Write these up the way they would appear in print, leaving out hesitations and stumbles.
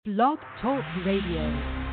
Blog Talk Radio.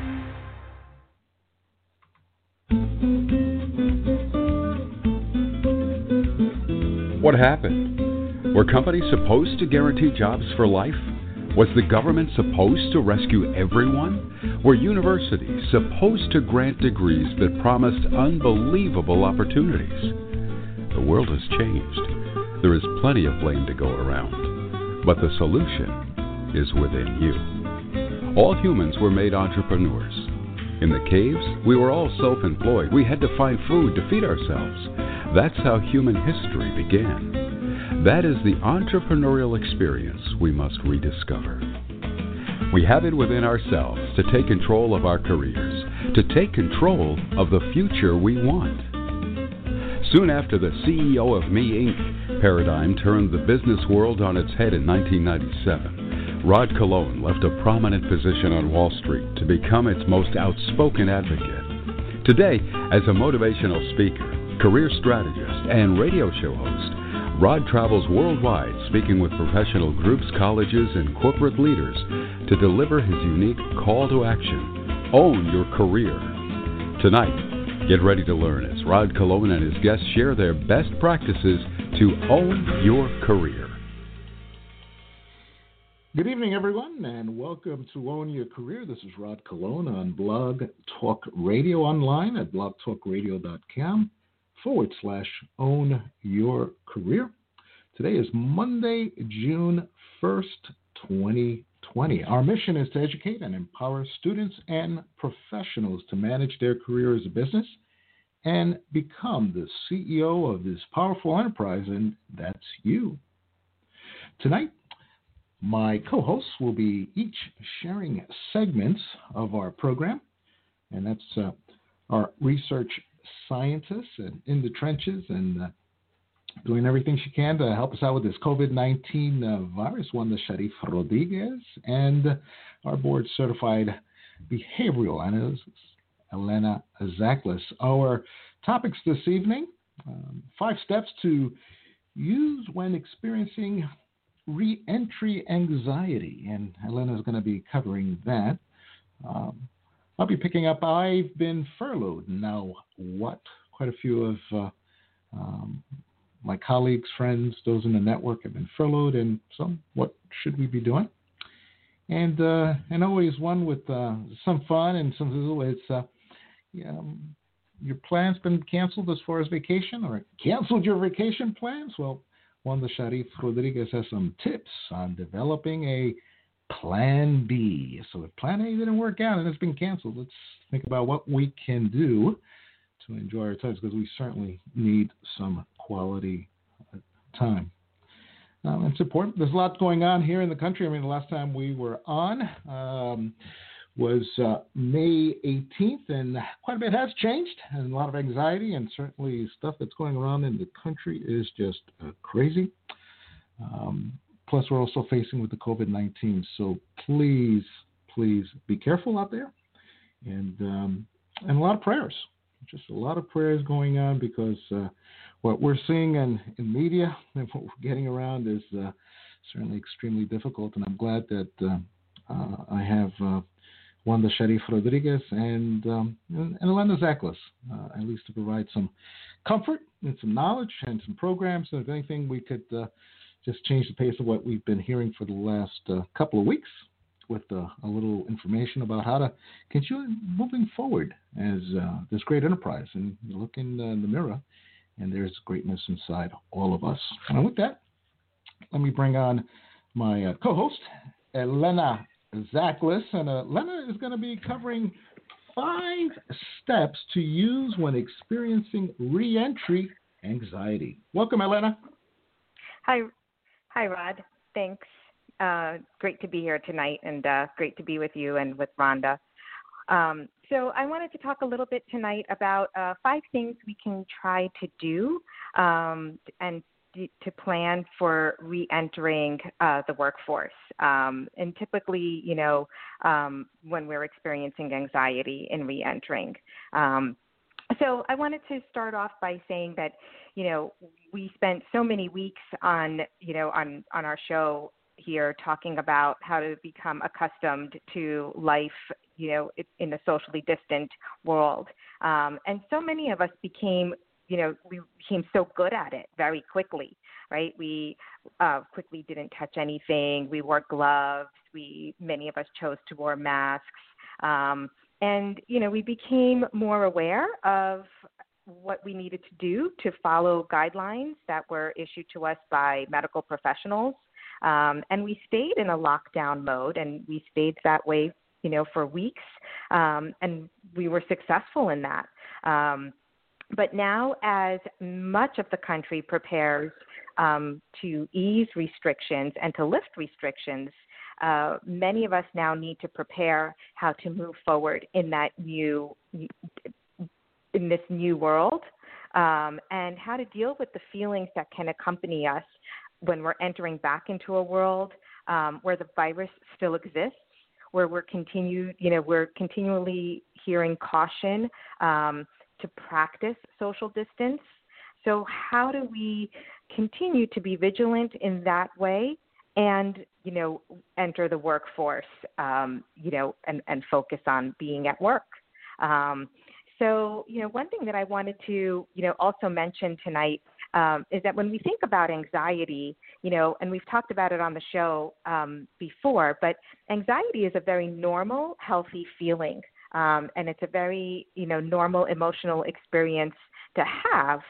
What happened? Were companies supposed to guarantee jobs for life? Was the government supposed to rescue everyone? Were universities supposed to grant degrees that promised unbelievable opportunities? The world has changed. There is plenty of blame to go around, but the solution is within you. All humans were made entrepreneurs. In the caves, we were all self-employed. We had to find food to feed ourselves. That's how human history began. That is the entrepreneurial experience we must rediscover. We have it within ourselves to take control of our careers, to take control of the future we want. Soon after the CEO of Me Inc. paradigm turned the business world on its head in 1997, Rod Colone left a prominent position on Wall Street to become its most outspoken advocate. Today, as a motivational speaker, career strategist, and radio show host, Rod travels worldwide speaking with professional groups, colleges, and corporate leaders to deliver his unique call to action: own your career. Tonight, get ready to learn as Rod Colone and his guests share their best practices to own your career. Good evening, everyone, and welcome to Own Your Career. This is Rod Colone on Blog Talk Radio online at blogtalkradio.com/own your career. Today is Monday, June 1st, 2020. Our mission is to educate and empower students and professionals to manage their career as a business and become the CEO of this powerful enterprise, and that's you. Tonight, my co-hosts will be each sharing segments of our program, and that's our research scientists and in the trenches and doing everything she can to help us out with this COVID-19 virus, Wanda Sharif Rodriguez, and our board-certified behavioral analyst, Elena Zaklis. Our topics this evening, 5 steps to use when experiencing re-entry anxiety, and Elena's going to be covering that. I'll be picking up I've been furloughed. Now what? Quite a few of my colleagues, friends, those in the network have been furloughed, and so what should we be doing? And always one with some fun and some it's your plans been canceled as far as vacation, or canceled your vacation plans? Well, Wanda Sharif Rodriguez has some tips on developing a Plan B. So if Plan A didn't work out and it's been canceled, let's think about what we can do to enjoy our times, because we certainly need some quality time. It's important. There's a lot going on here in the country. I mean, the last time we were on was May 18th, and quite a bit has changed, and a lot of anxiety, and certainly stuff that's going around in the country is just crazy. Plus, we're also facing with the COVID-19, so please be careful out there, and a lot of prayers. Just a lot of prayers going on, because what we're seeing in media and what we're getting around is certainly extremely difficult, and I'm glad that I have Wanda Sharif Rodriguez and Elena Zaklis, at least to provide some comfort and some knowledge and some programs. And if anything, we could just change the pace of what we've been hearing for the last couple of weeks with a little information about how to continue moving forward as this great enterprise. And you look in the mirror, and there's greatness inside all of us. And with that, let me bring on my co-host, Elena Zaklis, and Elena is going to be covering 5 steps to use when experiencing re-entry anxiety. Welcome, Elena. Hi, Rod. Thanks. Great to be here tonight, and great to be with you and with Rhonda. So I wanted to talk a little bit tonight about 5 things we can try to do and to plan for re-entering the workforce. And typically, when we're experiencing anxiety in re-entering. So I wanted to start off by saying that, we spent so many weeks on our show here talking about how to become accustomed to life, in a socially distant world. And so many of us became so good at it very quickly, right? We quickly didn't touch anything. We wore gloves. Many of us chose to wear masks. And we became more aware of what we needed to do to follow guidelines that were issued to us by medical professionals. And we stayed in a lockdown mode, and we stayed that way, for weeks. And we were successful in that. But now, as much of the country prepares to ease restrictions and to lift restrictions, many of us now need to prepare how to move forward in this new world, and how to deal with the feelings that can accompany us when we're entering back into a world where the virus still exists, where we're continually hearing caution to practice social distance. So how do we continue to be vigilant in that way and, enter the workforce, and focus on being at work? So, one thing that I wanted to, also mention tonight is that when we think about anxiety, and we've talked about it on the show before, but anxiety is a very normal, healthy feeling. And it's a very, normal emotional experience to have,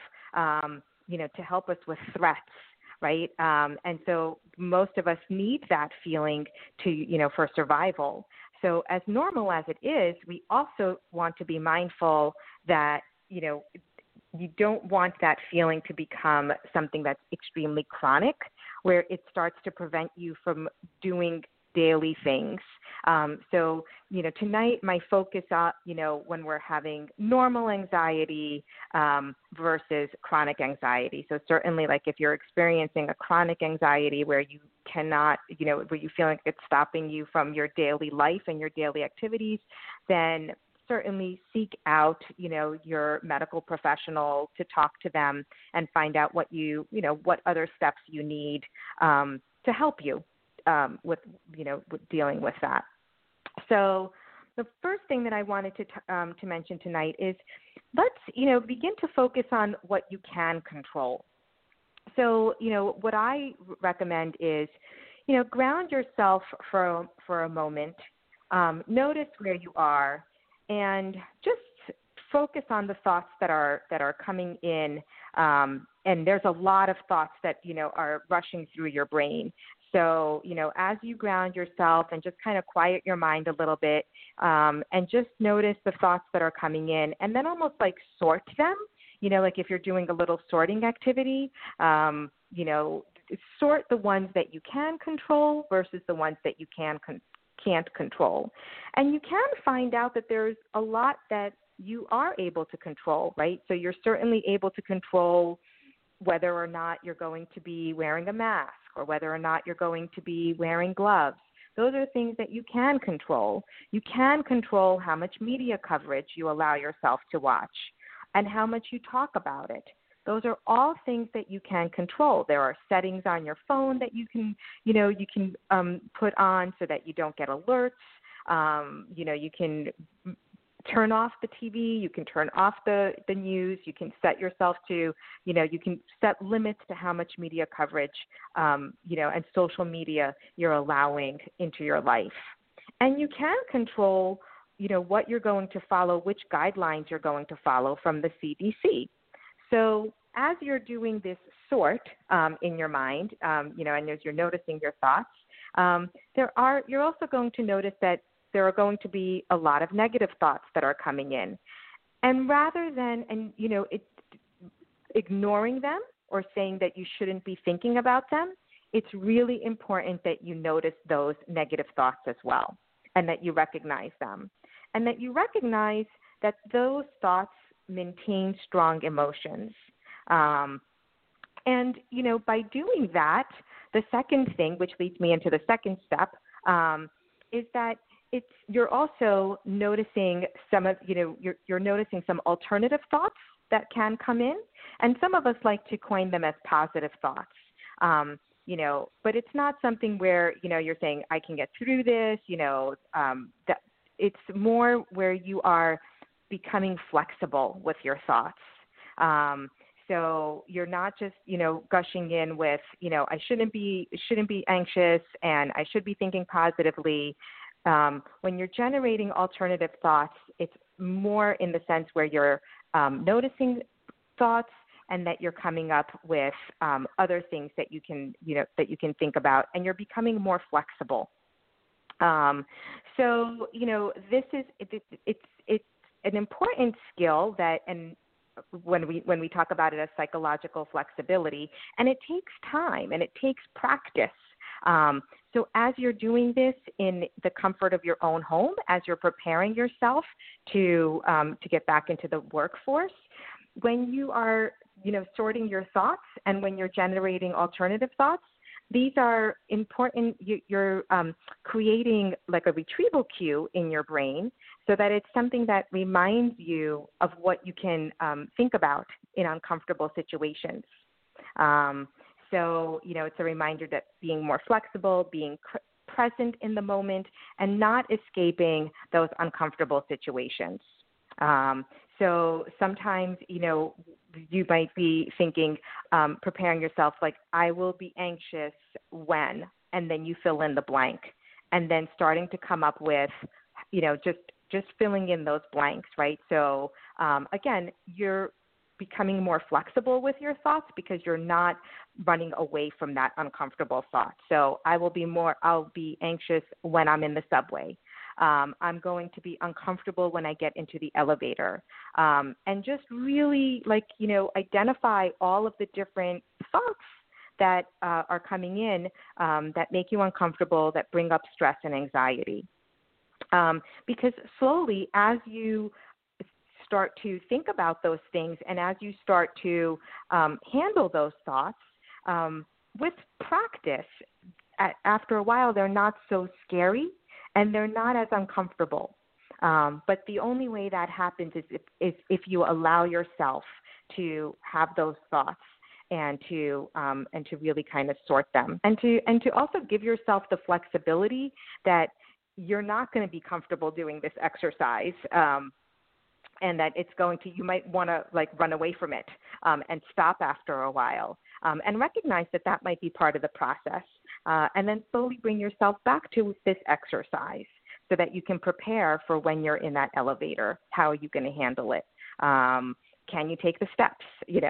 to help us with threats, right? And so most of us need that feeling to, for survival. So as normal as it is, we also want to be mindful that, you don't want that feeling to become something that's extremely chronic, where it starts to prevent you from doing daily things. So, tonight my focus on, when we're having normal anxiety versus chronic anxiety. So certainly, like if you're experiencing a chronic anxiety where you cannot, where you feel like it's stopping you from your daily life and your daily activities, then certainly seek out, your medical professional to talk to them and find out what what other steps you need to help you with dealing with that. So the first thing that I wanted to mention tonight is let's, begin to focus on what you can control. So, what I recommend is, ground yourself for a moment, notice where you are, and just focus on the thoughts that are coming in. And there's a lot of thoughts that, are rushing through your brain. So, as you ground yourself and just kind of quiet your mind a little bit, and just notice the thoughts that are coming in, and then almost like sort them, like if you're doing a little sorting activity, sort the ones that you can control versus the ones that you can't control. And you can find out that there's a lot that you are able to control, right? So you're certainly able to control whether or not you're going to be wearing a mask or whether or not you're going to be wearing gloves. Those are things that you can control. You can control how much media coverage you allow yourself to watch and how much you talk about it. Those are all things that you can control. There are settings on your phone that you can put on so that you don't get alerts. You can turn off the TV. You can turn off the news. You can set yourself to, you can set limits to how much media coverage, and social media you're allowing into your life. And you can control, what you're going to follow, which guidelines you're going to follow from the CDC. So as you're doing this sort in your mind, and as you're noticing your thoughts, you're also going to notice that there are going to be a lot of negative thoughts that are coming in. And rather than, ignoring them or saying that you shouldn't be thinking about them, it's really important that you notice those negative thoughts as well, and that you recognize them, and that you recognize that those thoughts maintain strong emotions. And by doing that, the second thing, which leads me into the second step, is that you're also noticing you're noticing some alternative thoughts that can come in, and some of us like to coin them as positive thoughts. but it's not something where, you're saying, I can get through this, that it's more where you are becoming flexible with your thoughts. So you're not just, gushing in with, I shouldn't be anxious and I should be thinking positively. When you're generating alternative thoughts, it's more in the sense where you're noticing thoughts and that you're coming up with other things that you can think about, and you're becoming more flexible. So this is it's an important skill that, and when we talk about it as psychological flexibility, and it takes time and it takes practice. So as you're doing this in the comfort of your own home, as you're preparing yourself to get back into the workforce, when you are sorting your thoughts and when you're generating alternative thoughts, these are important. You're creating like a retrieval cue in your brain so that it's something that reminds you of what you can think about in uncomfortable situations. So, it's a reminder that being more flexible, being present in the moment, and not escaping those uncomfortable situations. So sometimes, you might be thinking, preparing yourself like, I will be anxious when, and then you fill in the blank, and then starting to come up with, just filling in those blanks, right? So again, you're becoming more flexible with your thoughts because you're not running away from that uncomfortable thought. So I'll be anxious when I'm in the subway. I'm going to be uncomfortable when I get into the elevator. And just really identify all of the different thoughts that are coming in that make you uncomfortable, that bring up stress and anxiety. Because slowly, as you start to think about those things and as you start to handle those thoughts, with practice, after a while, they're not so scary and they're not as uncomfortable. But the only way that happens is if you allow yourself to have those thoughts and to really kind of sort them, and to also give yourself the flexibility that you're not going to be comfortable doing this exercise, and that you might want to run away from it and stop after a while, and recognize that might be part of the process, and then slowly bring yourself back to this exercise so that you can prepare for when you're in that elevator. How are you going to handle it? Can you take the steps?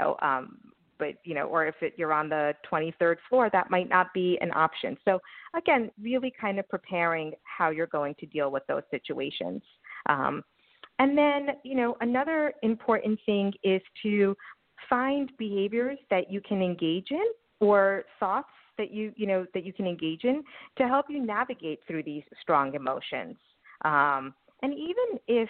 Or if you're on the 23rd floor, that might not be an option. So again, really kind of preparing how you're going to deal with those situations. And then, another important thing is to find behaviors that you can engage in, or thoughts that you can engage in to help you navigate through these strong emotions. And even if,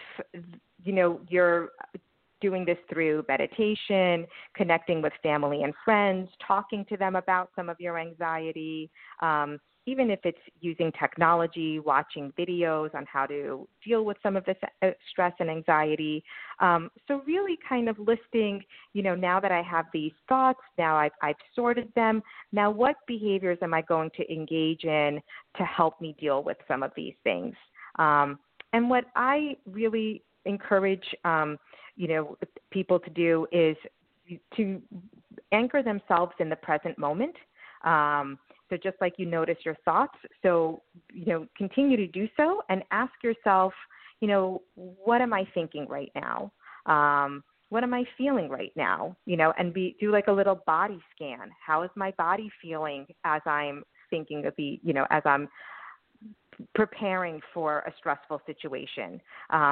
you're doing this through meditation, connecting with family and friends, talking to them about some of your anxiety, even if it's using technology, watching videos on how to deal with some of this stress and anxiety. So really kind of listing, now that I have these thoughts, now I've sorted them, now what behaviors am I going to engage in to help me deal with some of these things? And what I really encourage, people to do is to anchor themselves in the present moment. So just like you notice your thoughts, so, continue to do so and ask yourself, what am I thinking right now? What am I feeling right now? And do like a little body scan. How is my body feeling as I'm thinking of as I'm preparing for a stressful situation?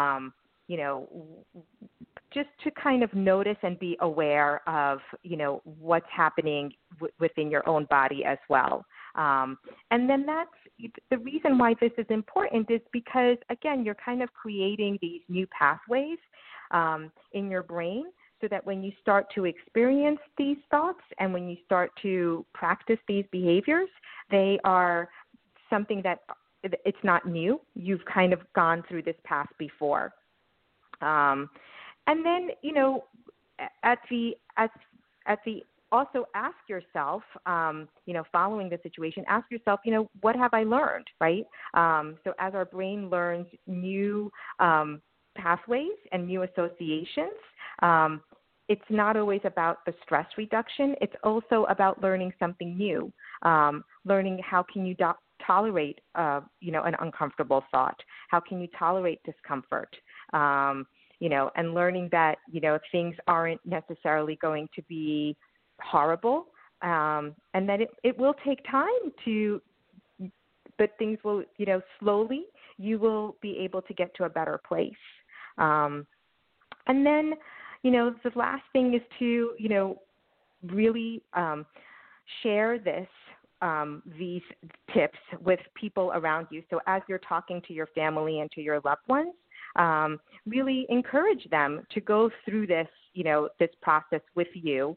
Just to kind of notice and be aware of, what's happening within your own body as well. And then that's the reason why this is important, is because, again, you're kind of creating these new pathways in your brain so that when you start to experience these thoughts and when you start to practice these behaviors, they are something that it's not new. You've kind of gone through this path before. And then, at the also ask yourself, following the situation, ask yourself, what have I learned, right? So as our brain learns new pathways and new associations, it's not always about the stress reduction. It's also about learning something new, learning how can you tolerate, an uncomfortable thought? How can you tolerate discomfort? And learning that, things aren't necessarily going to be horrible, and that it will take time but things will, slowly you will be able to get to a better place. And then, the last thing is to, really share these tips with people around you. So as you're talking to your family and to your loved ones, really encourage them to go through this, this process with you,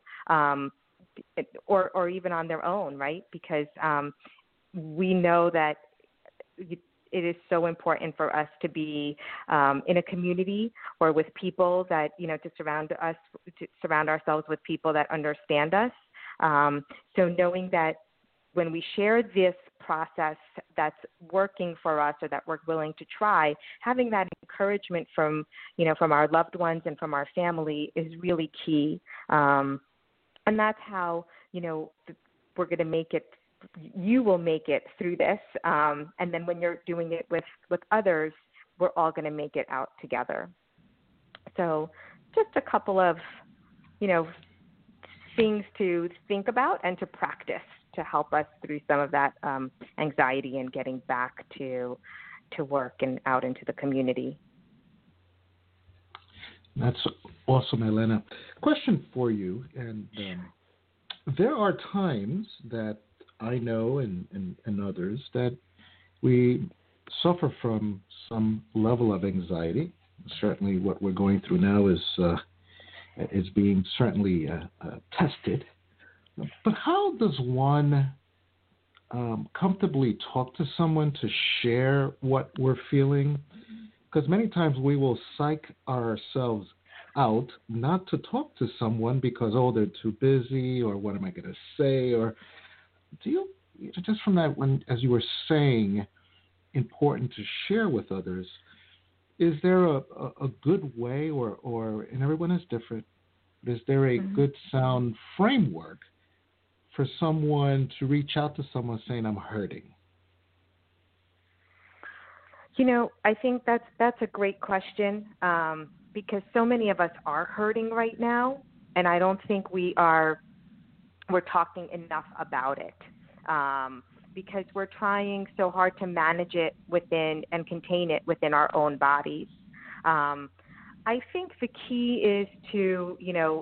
or even on their own, right? Because we know that it is so important for us to be in a community or with people that, to surround ourselves with people that understand us. So knowing that when we share this process that's working for us or that we're willing to try, having that encouragement from our loved ones and from our family is really key. And that's how, we're going to make it, you will make it through this. And then when you're doing it with others, we're all going to make it out together. So just a couple of, things to think about and to practice to help us through some of that anxiety and getting back to work and out into the community. That's awesome, Elena. Question for you, and there are times that I know and others that we suffer from some level of anxiety. Certainly what we're going through now is being certainly tested. But how does one comfortably talk to someone to share what we're feeling? Because many times we will psych ourselves out not to talk to someone because, they're too busy, or what am I going to say? Or do you, just from that, as you were saying, important to share with others, is there a good way, or and everyone is different, is there a good sound framework for someone to reach out to someone saying, I'm hurting? I think that's a great question, because so many of us are hurting right now, and I don't think we're talking enough about it, because we're trying so hard to manage it within and contain it within our own bodies. I think the key is to,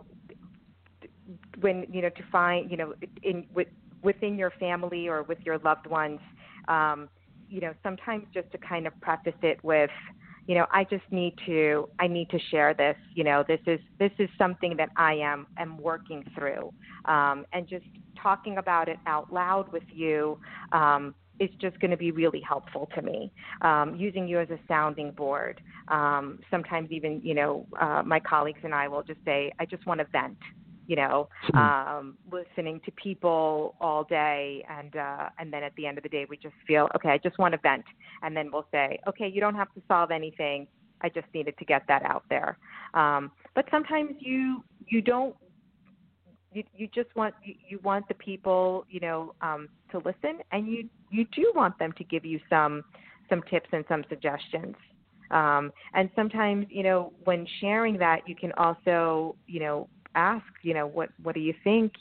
to find, within your family or with your loved ones, sometimes just to kind of preface it with, I need to share this, this is something that I am working through, and just talking about it out loud with you, is just going to be really helpful to me. Using you as a sounding board. Sometimes even, my colleagues and I will just say, I just want to vent, listening to people all day. And then at the end of the day, we just feel, okay, I just want to vent. And then we'll say, okay, you don't have to solve anything. I just needed to get that out there. But sometimes you don't, you just want, you want the people, to listen, and you do want them to give you some tips and some suggestions. And sometimes, when sharing that, you can also, ask, what do you think?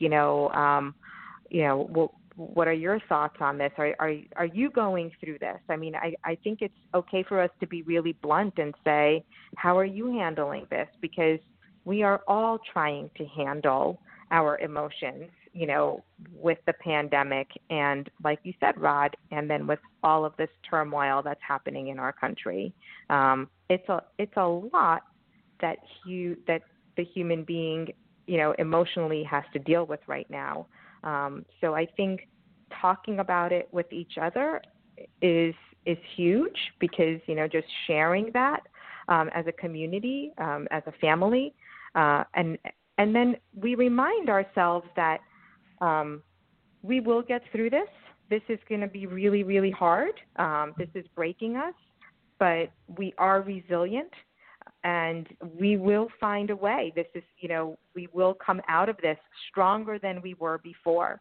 What are your thoughts on this? Are you going through this? I mean, I think it's okay for us to be really blunt and say, how are you handling this? Because we are all trying to handle our emotions, with the pandemic, and like you said, Rod, and then with all of this turmoil that's happening in our country. It's a lot that the human being, emotionally has to deal with right now. So I think talking about it with each other is huge, because, just sharing that as a community, as a family, and and then we remind ourselves that we will get through this. This is going to be really, really hard. This is breaking us, but we are resilient, and we will find a way. This is, we will come out of this stronger than we were before.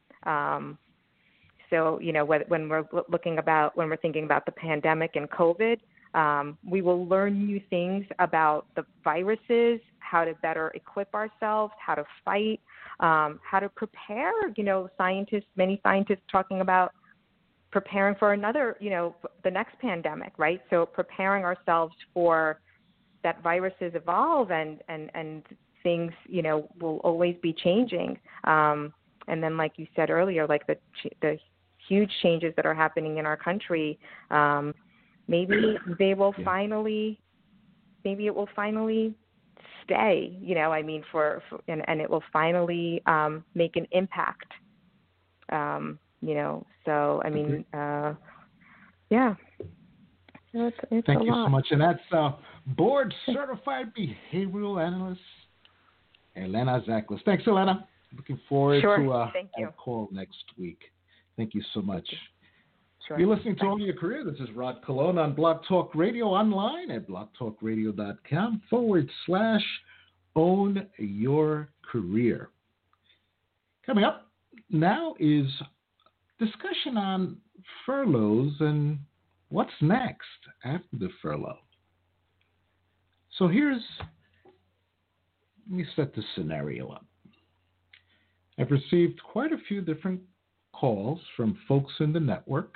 So, when we're thinking about the pandemic and COVID, we will learn new things about the viruses, how to better equip ourselves, how to fight, how to prepare. Many scientists talking about preparing for another, the next pandemic, right? So preparing ourselves for that viruses evolve and things, will always be changing. And then, like you said earlier, like the huge changes that are happening in our country, maybe they will finally, maybe it will finally stay, and it will finally make an impact, so, yeah. It's Thank a you lot. so much. And that's board certified behavioral analyst, Elena Zaklis. Thanks, Elena. Looking forward to our call next week. Thank you so much. Sure. You're listening to Own Your Career. This is Rod Colon on Blog Talk Radio, online at blogtalkradio.com/Own Your Career. Coming up now is discussion on furloughs and what's next after the furlough. So let me set the scenario up. I've received quite a few different calls from folks in the network,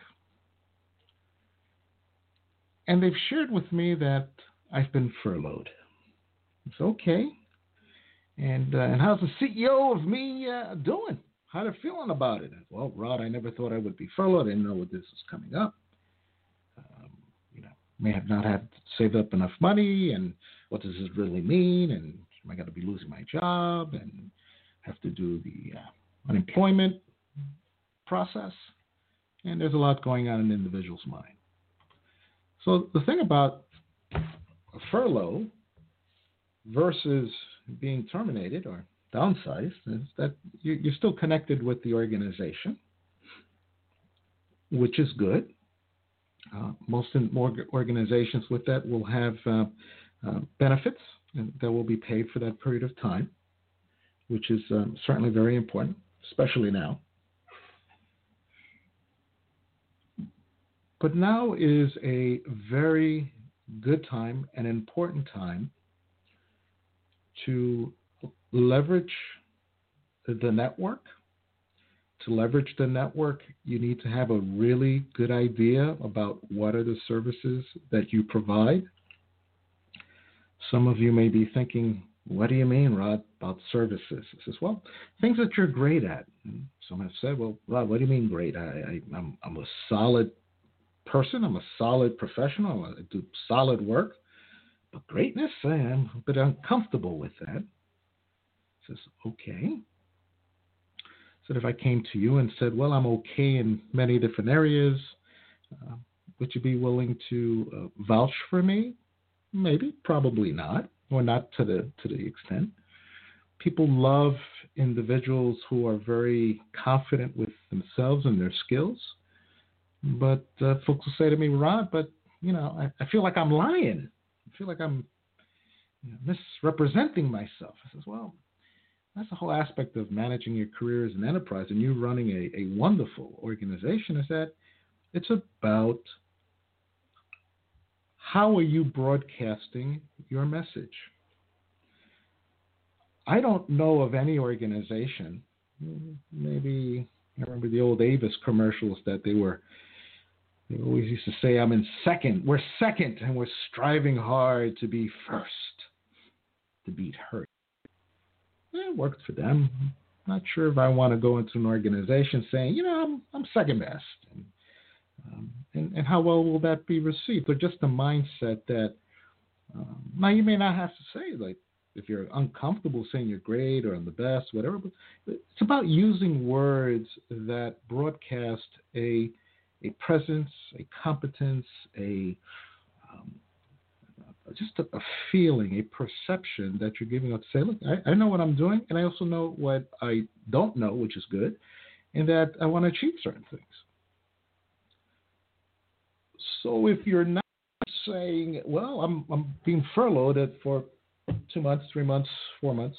and they've shared with me that I've been furloughed. It's okay. And how's the CEO of me doing? How they feeling about it? Well, Rod, I never thought I would be furloughed. I didn't know this was coming up. May have not had saved up enough money, and what does this really mean? And am I going to be losing my job and have to do the unemployment process? And there's a lot going on in the individual's mind. So the thing about a furlough versus being terminated or downsized is that you're still connected with the organization, which is good. More organizations with that will have benefits that will be paid for that period of time, which is certainly very important, especially now. But now is a very good time, an important time to leverage the network. To leverage the network, you need to have a really good idea about what are the services that you provide. Some of you may be thinking, what do you mean, Rod, about services? I says, well, things that you're great at. And some have said, well, Rod, what do you mean great? I'm a solid person. I'm a solid professional. I do solid work. But greatness, I am a bit uncomfortable with that. I says, okay. So if I came to you and said, well, I'm okay in many different areas, would you be willing to vouch for me? Maybe, probably not, or not to the extent. People love individuals who are very confident with themselves and their skills. But folks will say to me, Rod, but I feel like I'm lying. I feel like I'm misrepresenting myself. I says, well, that's the whole aspect of managing your career as an enterprise and you running a wonderful organization, is that it's about how are you broadcasting your message. I don't know of any organization, maybe I remember the old Avis commercials that they always used to say, I'm in second. We're second and we're striving hard to be first, to beat hurt. It worked for them. Not sure if I want to go into an organization saying, I'm second best. And how well will that be received? But just the mindset that, now you may not have to say, like, if you're uncomfortable saying you're great or I'm the best, whatever, but it's about using words that broadcast a presence, a competence, a just a feeling, a perception that you're giving up to say, look, I know what I'm doing, and I also know what I don't know, which is good, and that I want to achieve certain things. So if you're not saying, well, I'm being furloughed for 2 months, 3 months, 4 months,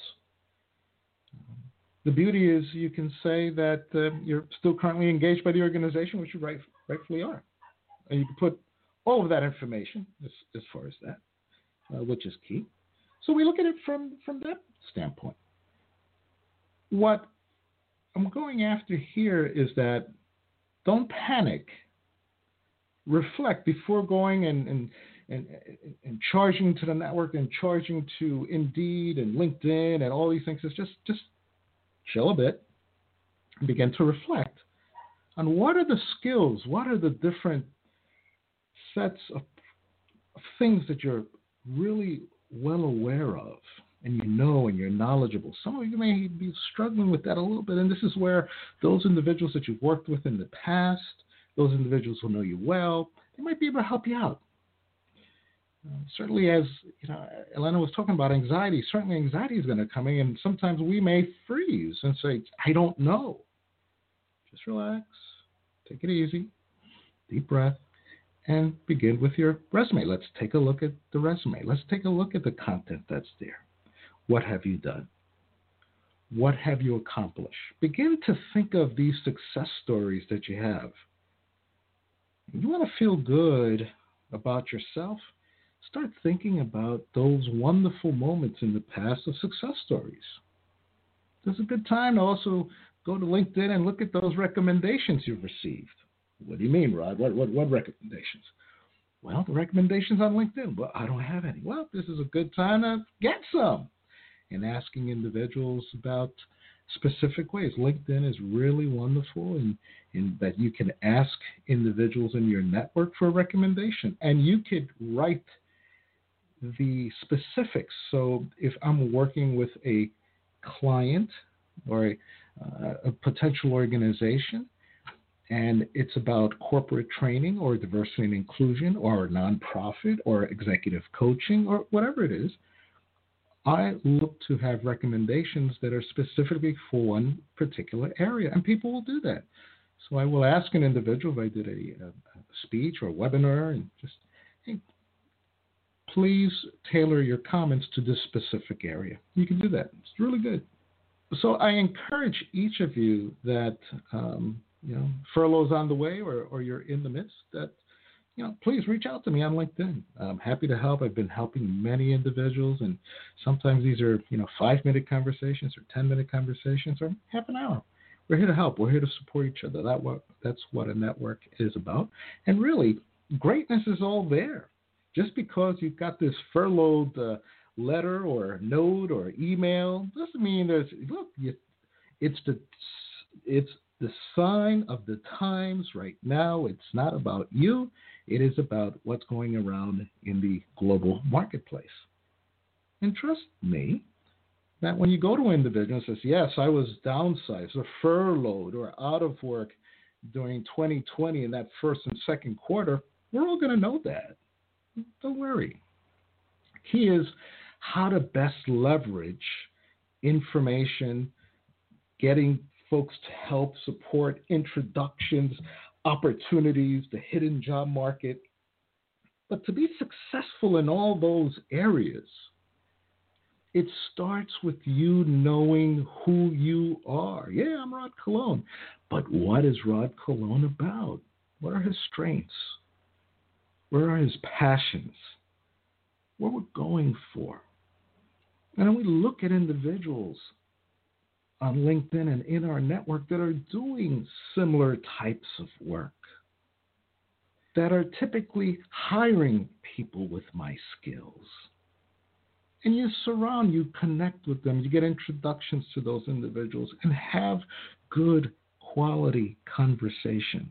the beauty is you can say that you're still currently engaged by the organization, which you rightfully are. And you can put all of that information as far as that, which is key. So we look at it from that standpoint. What I'm going after here is that don't panic. Reflect before going and charging to the network and charging to Indeed and LinkedIn and all these things. It's just chill a bit and begin to reflect on what are the skills, what are the different sets of things that you're really well aware of and and you're knowledgeable. Some of you may be struggling with that a little bit, and this is where those individuals that you've worked with in the past, those individuals who know you well, they might be able to help you out. Certainly, as Elena was talking about anxiety, certainly anxiety is going to come in, and sometimes we may freeze and say, I don't know. Just relax, take it easy, deep breath, and begin with your resume. Let's take a look at the resume. Let's take a look at the content that's there. What have you done? What have you accomplished? Begin to think of these success stories that you have. You want to feel good about yourself? Start thinking about those wonderful moments in the past of success stories. There's a good time to also go to LinkedIn and look at those recommendations you've received. What do you mean, Rod? What recommendations? Well, the recommendations on LinkedIn. Well, I don't have any. Well, this is a good time to get some. And asking individuals about specific ways. LinkedIn is really wonderful in that you can ask individuals in your network for a recommendation. And you could write the specifics. So if I'm working with a client or a potential organization, and it's about corporate training or diversity and inclusion or a nonprofit or executive coaching or whatever it is, I look to have recommendations that are specifically for one particular area, and people will do that. So I will ask an individual if I did a speech or a webinar and just, hey, please tailor your comments to this specific area. You can do that. It's really good. So I encourage each of you that, furlough's on the way or you're in the midst, that, please reach out to me on LinkedIn. I'm happy to help. I've been helping many individuals, and sometimes these are, 5-minute conversations or 10-minute conversations or half an hour. We're here to help. We're here to support each other. That's what a network is about. And really, greatness is all there. Just because you've got this furloughed letter or note or email doesn't mean it's the sign of the times right now. It's not about you. It is about what's going around in the global marketplace. And trust me that when you go to an individual and says, yes, I was downsized or furloughed or out of work during 2020 in that first and second quarter, we're all going to know that. Don't worry. Key is how to best leverage information, getting folks to help, support, introductions, opportunities, the hidden job market. But to be successful in all those areas, it starts with you knowing who you are. Yeah, I'm Rod Colon. But what is Rod Colon about? What are his strengths? Where are his passions? What we're going for? And then we look at individuals on LinkedIn and in our network that are doing similar types of work, that are typically hiring people with my skills. And you connect with them, you get introductions to those individuals and have good quality conversations.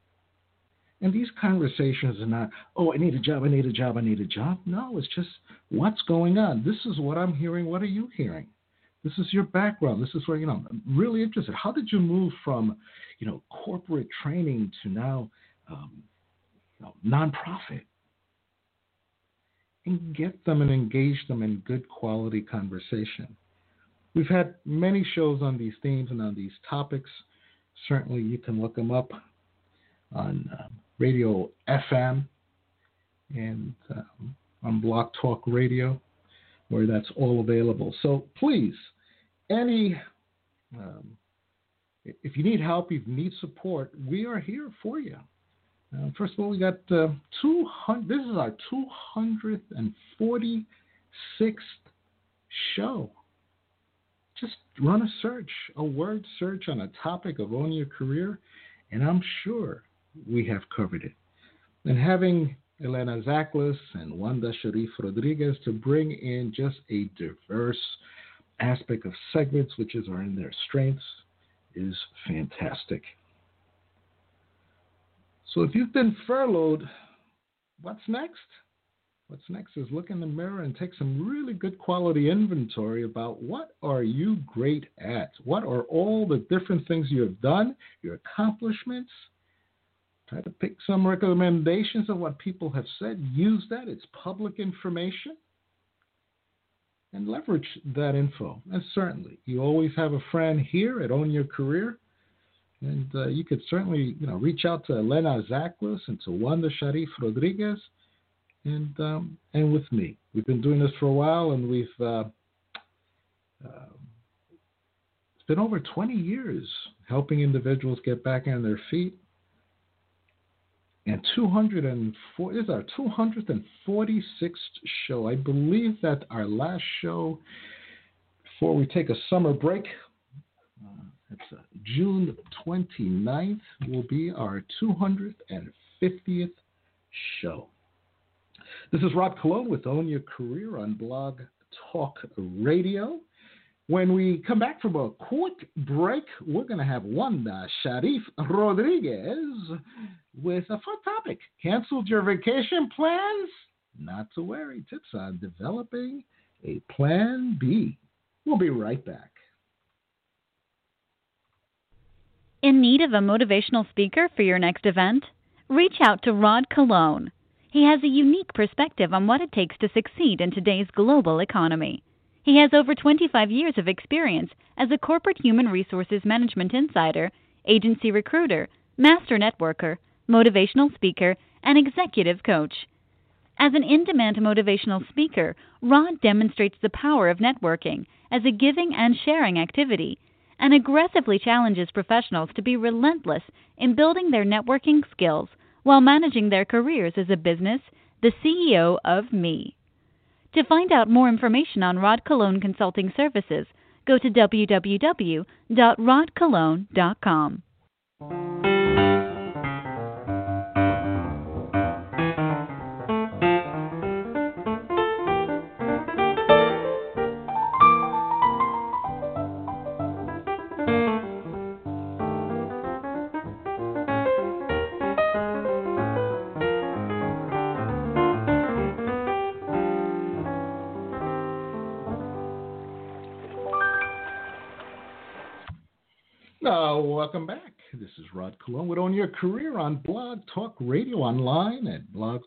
And these conversations are not, I need a job. No, it's just what's going on. This is what I'm hearing. What are you hearing? This is your background. This is where, I'm really interested. How did you move from, corporate training to now, nonprofit? and get them and engage them in good quality conversation. We've had many shows on these themes and on these topics. Certainly you can look them up on Radio FM and on Blog Talk Radio, where that's all available. So please, if you need help, if you need support, we are here for you. First of all, we got 200. This is our 246th show. Just run a search, a word search on a topic of Own Your Career, and I'm sure we have covered it. And having Elena Zaklis and Wanda Sharif Rodriguez to bring in just a diverse aspect of segments, which are in their strengths, is fantastic. So if you've been furloughed, what's next? What's next is look in the mirror and take some really good quality inventory about what are you great at? What are all the different things you have done, your accomplishments? Try to pick some recommendations of what people have said. Use that. It's public information. And leverage that info. And certainly, you always have a friend here at Own Your Career. And you could certainly reach out to Elena Zaklis and to Wanda Sharif Rodriguez and with me. We've been doing this for a while, and we've it's been over 20 years helping individuals get back on their feet. And 204, this is our 246th show. I believe that our last show before we take a summer break, it's June 29th, will be our 250th show. This is Rod Colon with Own Your Career on Blog Talk Radio. When we come back from a quick break, we're going to have Wanda Sharif Rodriguez with a fun topic. Canceled your vacation plans? Not to worry. Tips on developing a plan B. We'll be right back. In need of a motivational speaker for your next event? Reach out to Rod Colon. He has a unique perspective on what it takes to succeed in today's global economy. He has over 25 years of experience as a corporate human resources management insider, agency recruiter, master networker, motivational speaker, and executive coach. As an in-demand motivational speaker, Rod demonstrates the power of networking as a giving and sharing activity and aggressively challenges professionals to be relentless in building their networking skills while managing their careers as a business, the CEO of me. To find out more information on Rod Colon Consulting Services, go to www.rodcolon.com. Welcome back. This is Rod Colon with Own Your Career on Blog Talk Radio online at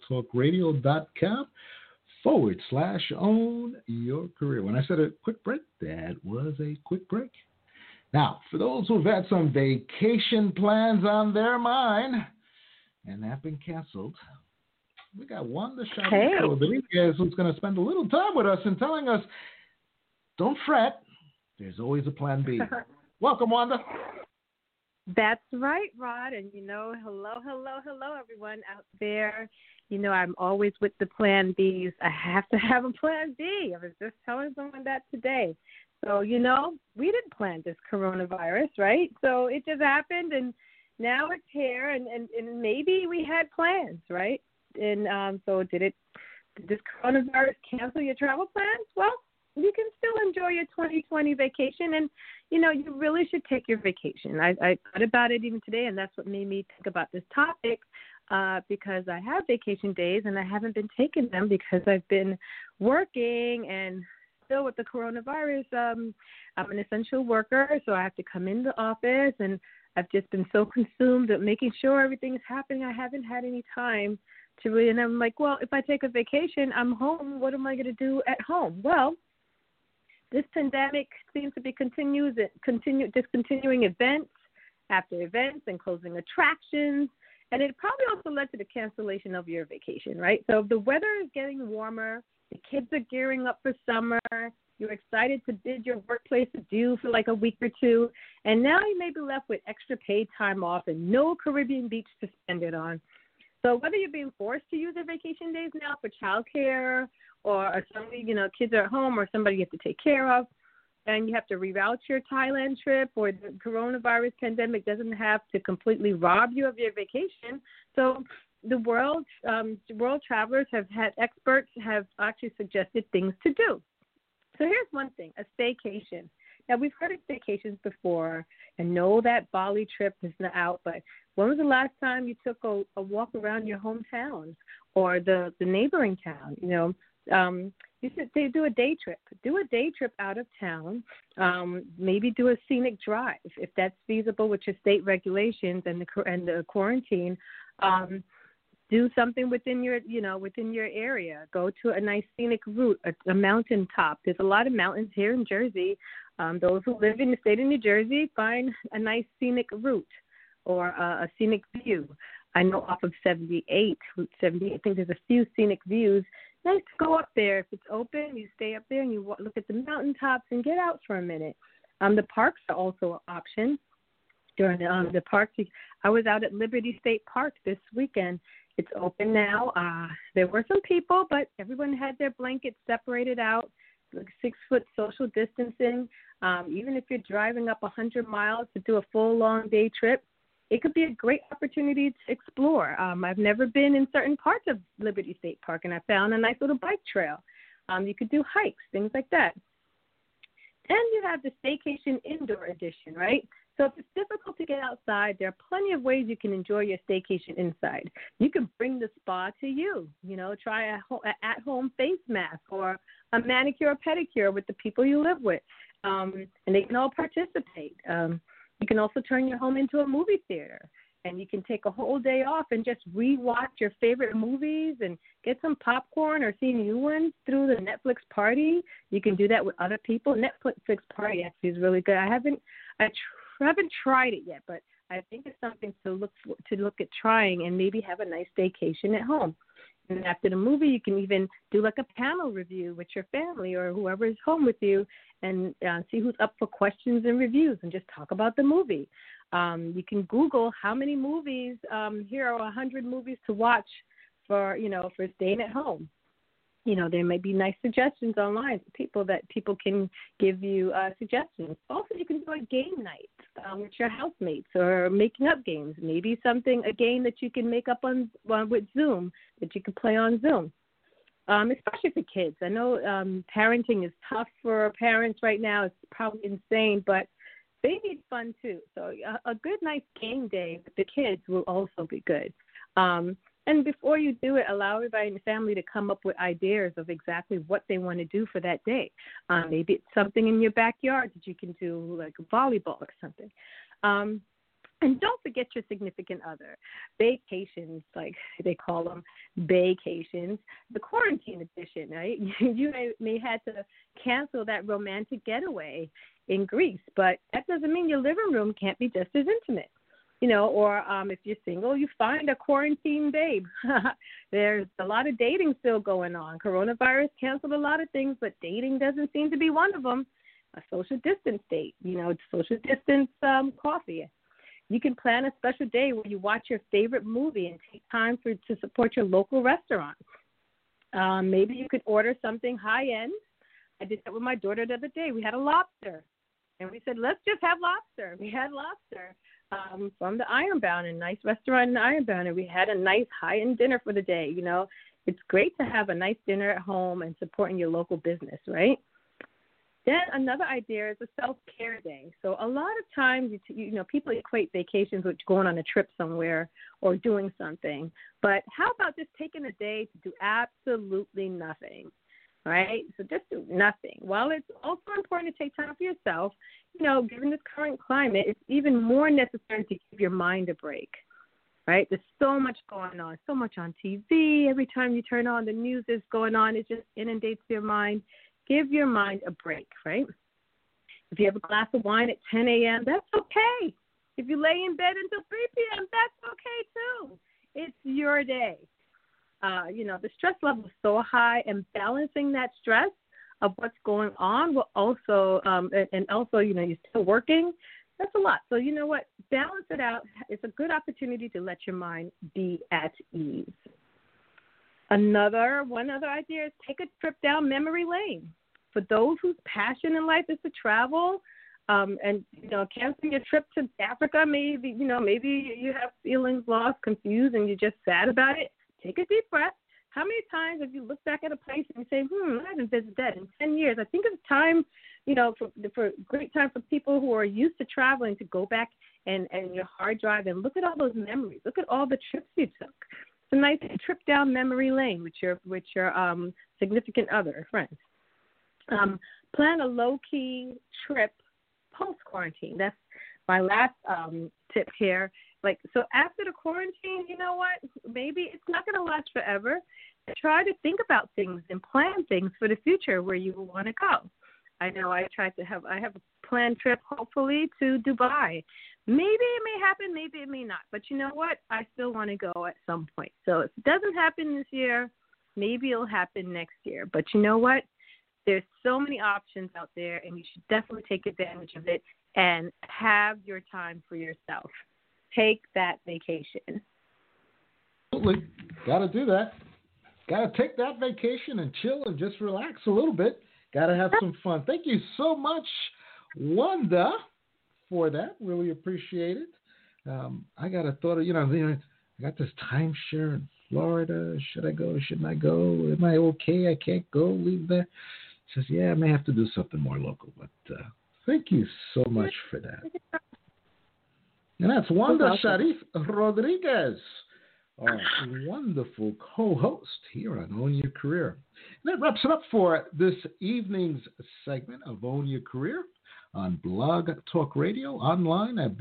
blogtalkradio.com/own your career. When I said a quick break, that was a quick break. Now, for those who've had some vacation plans on their mind and have been canceled, we got Wanda Sharif Rodriguez who's going to spend a little time with us and telling us, don't fret, there's always a plan B. Welcome, Wanda. That's right, Rod. And, hello, everyone out there. I'm always with the plan Bs. I have to have a plan B. I was just telling someone that today. So, we didn't plan this coronavirus, right? So it just happened, and now it's here, and maybe we had plans, right? And so did this coronavirus cancel your travel plans? Well, you can still enjoy your 2020 vacation, and you really should take your vacation. I thought about it even today, and that's what made me think about this topic, because I have vacation days and I haven't been taking them because I've been working, and still with the coronavirus, I'm an essential worker, so I have to come in the office, and I've just been so consumed with making sure everything is happening. I haven't had any time And I'm like, well, if I take a vacation, I'm home. What am I going to do at home? Well, this pandemic seems to be discontinuing events after events and closing attractions. And it probably also led to the cancellation of your vacation, right? So the weather is getting warmer. The kids are gearing up for summer. You're excited to bid your workplace adieu for like a week or two. And now you may be left with extra paid time off and no Caribbean beach to spend it on. So whether you're being forced to use your vacation days now for childcare or somebody, kids are at home or somebody you have to take care of, and you have to reroute your Thailand trip, or the coronavirus pandemic doesn't have to completely rob you of your vacation. So the world travelers experts have actually suggested things to do. So here's one thing, a staycation. Now, we've heard of staycations before and know that Bali trip is not out, but when was the last time you took a walk around your hometown or the neighboring town? You should do a day trip. Do a day trip out of town. Maybe do a scenic drive if that's feasible with your state regulations and the quarantine. Do something within your area. Go to a nice scenic route, a mountain top. There's a lot of mountains here in Jersey. Those who live in the state of New Jersey, find a nice scenic route or a scenic view. I know off of Route 78, I think there's a few scenic views. Nice to go up there. If it's open, you stay up there and you look at the mountaintops and get out for a minute. The parks are also an option. During the parks, I was out at Liberty State Park this weekend. It's open now. There were some people, but everyone had their blankets separated out, like 6-foot social distancing. Even if you're driving up 100 miles to do a full long day trip, it could be a great opportunity to explore. I've never been in certain parts of Liberty State Park, and I found a nice little bike trail. You could do hikes, things like that. Then you have the staycation indoor edition, right? So if it's difficult to get outside, there are plenty of ways you can enjoy your staycation inside. You can bring the spa to you. Try a at-home face mask or a manicure or pedicure with the people you live with, and they can all participate. You can also turn your home into a movie theater, and you can take a whole day off and just rewatch your favorite movies and get some popcorn or see new ones through the Netflix party. You can do that with other people. Netflix party actually is really good. I haven't tried it yet, but I think it's something to look at trying and maybe have a nice vacation at home. And after the movie, you can even do like a panel review with your family or whoever is home with you and see who's up for questions and reviews and just talk about the movie. You can Google how many movies, here are 100 movies to watch for staying at home. There may be nice suggestions online for people can give you suggestions. Also, you can do a game night with your housemates or making up games. Maybe a game that you can make up with Zoom that you can play on Zoom, especially for kids. I know parenting is tough for parents right now. It's probably insane, but they need fun too. So a good, nice game day with the kids will also be good. And before you do it, allow everybody in the family to come up with ideas of exactly what they want to do for that day. Maybe it's something in your backyard that you can do, like volleyball or something. And don't forget your significant other. Vacations, like they call them, vacations. The quarantine edition, right? You may have to cancel that romantic getaway in Greece, but that doesn't mean your living room can't be just as intimate. Or if you're single, you find a quarantine babe. There's a lot of dating still going on. Coronavirus canceled a lot of things, but dating doesn't seem to be one of them. A social distance date, social distance coffee. You can plan a special day where you watch your favorite movie and take time to support your local restaurant. Maybe you could order something high-end. I did that with my daughter the other day. We had a lobster, and we said, let's just have lobster. We had lobster. From the Ironbound, a nice restaurant in Ironbound, and we had a nice high-end dinner for the day. It's great to have a nice dinner at home and supporting your local business, right? Then another idea is a self-care day. So a lot of times, people equate vacations with going on a trip somewhere or doing something. But how about just taking a day to do absolutely nothing? Right? So just do nothing. While it's also important to take time for yourself, given this current climate, it's even more necessary to give your mind a break. right? There's so much going on, so much on TV. Every time you turn on, the news is going on. It just inundates your mind. Give your mind a break, right? If you have a glass of wine at 10 a.m., that's okay. If you lay in bed until 3 p.m., that's okay too. It's your day. The stress level is so high, and balancing that stress of what's going on will also, and also, you're still working. That's a lot. So you know what? Balance it out. It's a good opportunity to let your mind be at ease. One other idea is take a trip down memory lane. For those whose passion in life is to travel, and canceling your trip to Africa, maybe you have feelings lost, confused, and you're just sad about it. Take a deep breath. How many times have you looked back at a place and you say, I haven't visited that in 10 years? I think it's time, for great time for people who are used to traveling to go back and your hard drive and look at all those memories. Look at all the trips you took. It's a nice trip down memory lane with your significant other or friends. Plan a low-key trip post-quarantine. That's my last tip here. So after the quarantine, you know what? Maybe it's not going to last forever. Try to think about things and plan things for the future where you want to go. I know I have a planned trip, hopefully, to Dubai. Maybe it may happen, maybe it may not. But you know what? I still want to go at some point. So if it doesn't happen this year, maybe it'll happen next year. But you know what? There's so many options out there, and you should definitely take advantage of it and have your time for yourself. Take that vacation. Absolutely. Got to do that. Got to take that vacation and chill and just relax a little bit. Got to have some fun. Thank you so much, Wanda, for that. Really appreciate it. I got a thought of, I got this timeshare in Florida. Should I go? Shouldn't I go? Am I okay? I can't go. Leave there. Says, I may have to do something more local. But thank you so much for that. And that's Wanda Sharif Rodriguez, our wonderful co-host here on Own Your Career. And that wraps it up for this evening's segment of Own Your Career on Blog Talk Radio, online at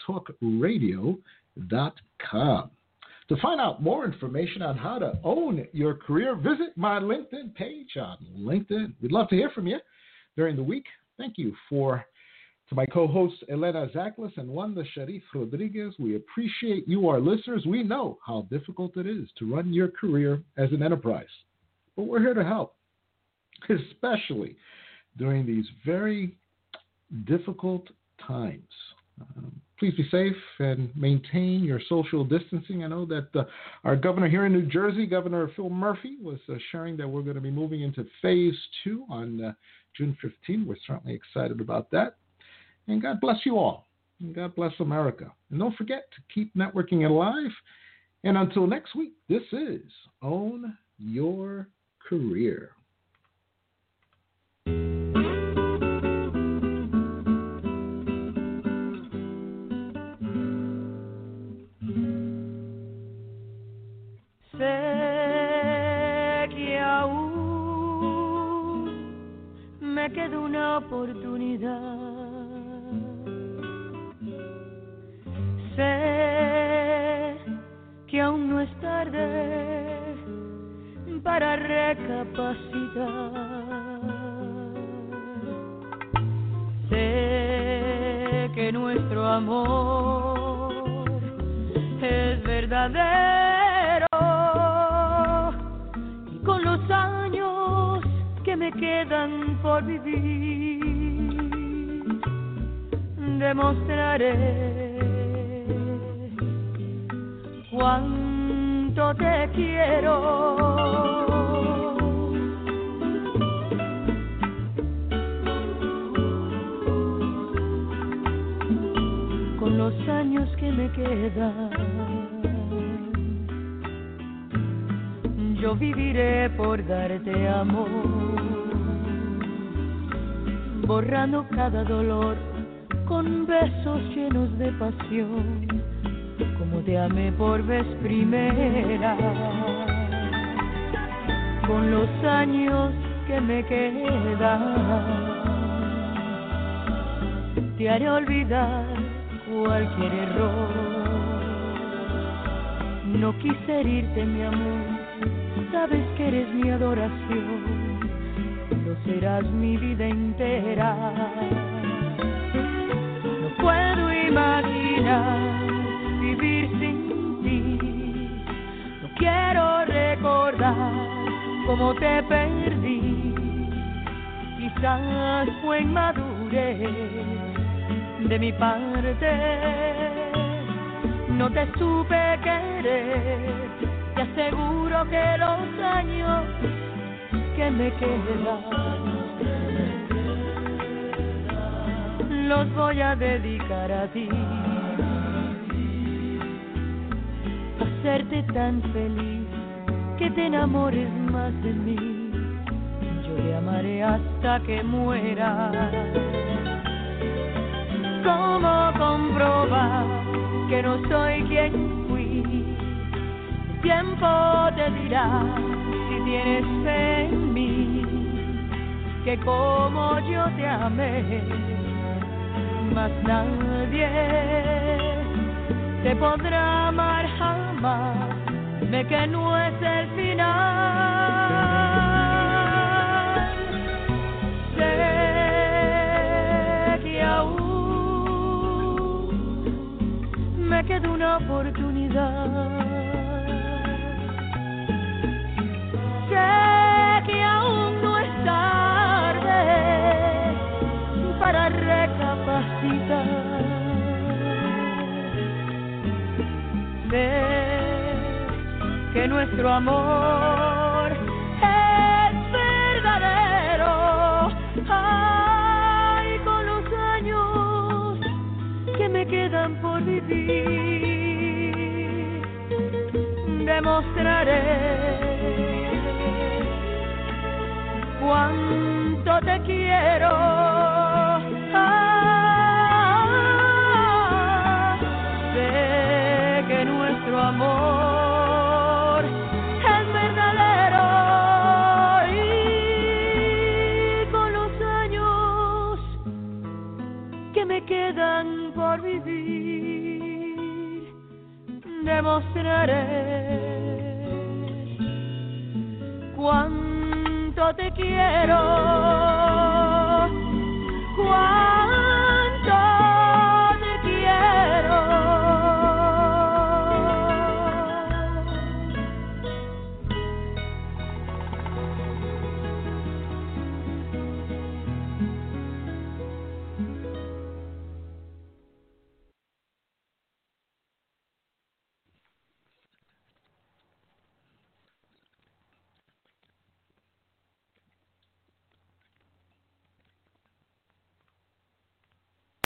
blogtalkradio.com. To find out more information on how to own your career, visit my LinkedIn page on LinkedIn. We'd love to hear from you during the week. Thank you to my co-hosts, Elena Zaklis and Wanda Sharif Rodriguez. We appreciate you, our listeners. We know how difficult it is to run your career as an enterprise, but we're here to help, especially during these very difficult times. Please be safe and maintain your social distancing. I know that our governor here in New Jersey, Governor Phil Murphy, was sharing that we're going to be moving into phase 2 on June 15. We're certainly excited about that. And God bless you all. And God bless America. And don't forget to keep networking alive. And until next week, this is Own Your Career. Me queda una oportunidad. Sé que aún no es tarde para recapacitar. Sé que nuestro amor es verdadero y con los años que me quedan por vivir demostraré cuánto te quiero. Con los años que me quedan, yo viviré por darte amor, borrando cada dolor con besos llenos de pasión, como te amé por vez primera. Con los años que me quedan, te haré olvidar cualquier error No quise herirte, mi amor, sabes que eres mi adoración, lo serás mi vida entera. No puedo imaginar vivir sin ti, no quiero recordar cómo te perdí. Quizás fue inmadurez de mi parte, no te supe querer. Te aseguro que los años que me quedan los voy a dedicar a ti, hacerte tan feliz que te enamores más de mí. Yo te amaré hasta que muera. ¿Cómo comprobar que no soy quien fui? El tiempo te dirá si tienes fe en mí, que como yo te amé, más nadie te podrá amar jamás. Dime que no es el final. Sé que aún me queda una oportunidad. Sé que aún no es tarde para recapacitar. Sé que nuestro amor es verdadero. Ay, con los años que me quedan por vivir, demostraré cuánto te quiero. Sé que nuestro amor es verdadero y con los años que me quedan por vivir, demostraré cuánto te quiero.